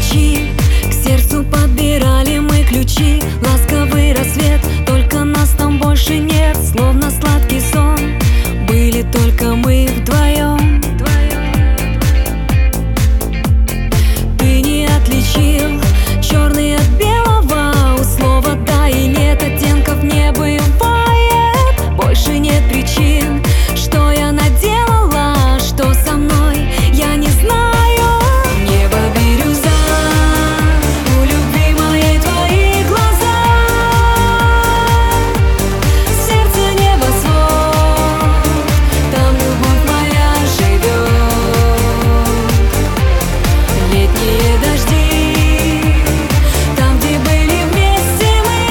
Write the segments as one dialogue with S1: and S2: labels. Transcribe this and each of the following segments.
S1: отличи. К сердцу подбирали мы ключи. Ласковый рассвет, только нас там больше нет. Словно сладкий сон, были только мы вдвоем. Ты не отличил черный от белого. У слова да и нет оттенков не бывает. Больше нет причин, что я наделала, что со мной, я не знаю. Небо бирюза, у любви моей твои глаза. Сердце небосвод, там любовь моя живет. Летние дожди, там, где были вместе мы.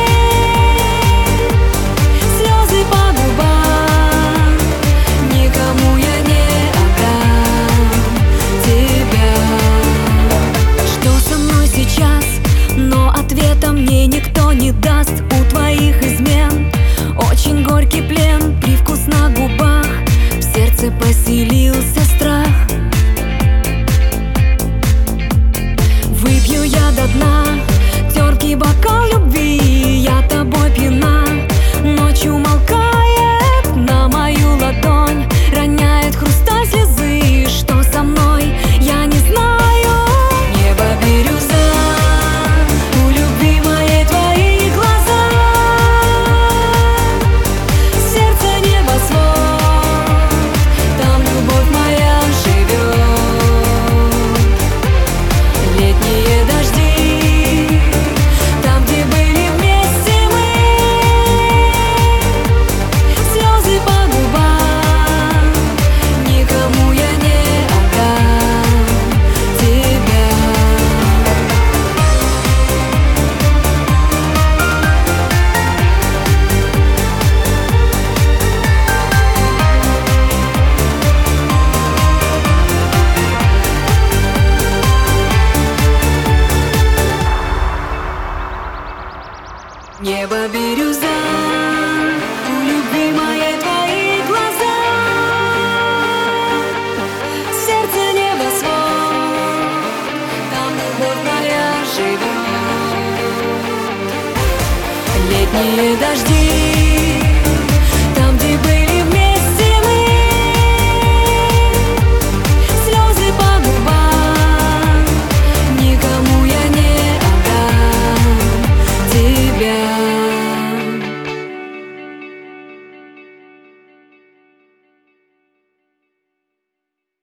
S1: Слезы по губам, никому я не отдам тебя. Что со мной сейчас? Но ответа мне никто не даст. У твоих измен очень горький плен, привкус на губах, в сердце поселился страх. Выпью я до дна терпкий бокал любви, я тобой пьяна. Ночь умолкает на мою ладонь, роняет хрусталь слезы. Что со мной, я не знаю. Небо бирюза, у любви моей твои глаза. Сердце небосвод, там любовь моя живет. Летние дожди, там, где были вместе мы. Слезы по губам, никому я не отдам тебя. Небо бирюза, у любви моей твои глаза. Сердце небосвод, там любовь моя живет. Летние дожди,